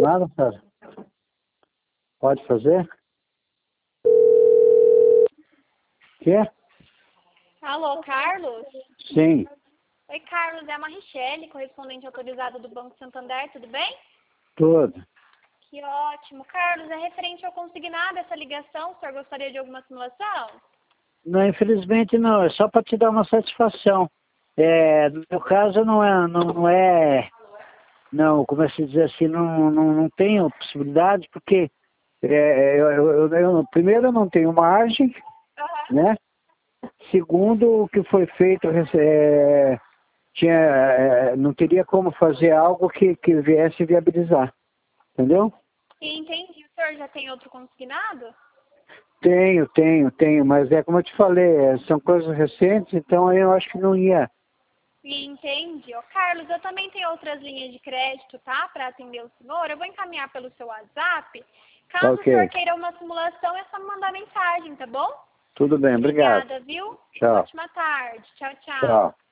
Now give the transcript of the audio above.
nada, cara? Pode fazer? Quê? Alô, Carlos? Sim, Oi, Carlos, é a Marichele, correspondente autorizada do Banco Santander, tudo bem? tudo. Que ótimo. Carlos, é referente ao consignado essa ligação, o senhor gostaria de alguma simulação? Não, infelizmente não, é só para te dar uma satisfação. No meu caso não, como é que se diz assim, não tenho possibilidade, porque primeiro eu não tenho margem, Aham. né? Segundo, o que foi feito, não teria como fazer algo que viesse viabilizar, entendeu? E entendi, o senhor já tem outro consignado? Tenho, mas como eu te falei, são coisas recentes, então aí eu acho que não ia. E entendi. Ô, Carlos, eu também tenho outras linhas de crédito, tá? Para atender o senhor. Eu vou encaminhar pelo seu WhatsApp. Tá Caso o senhor ok. queira uma simulação, é só me mandar mensagem, tá bom? Tudo bem, obrigado. Obrigada, viu? Uma Tchau. ótima tarde. Tchau, tchau. Tchau.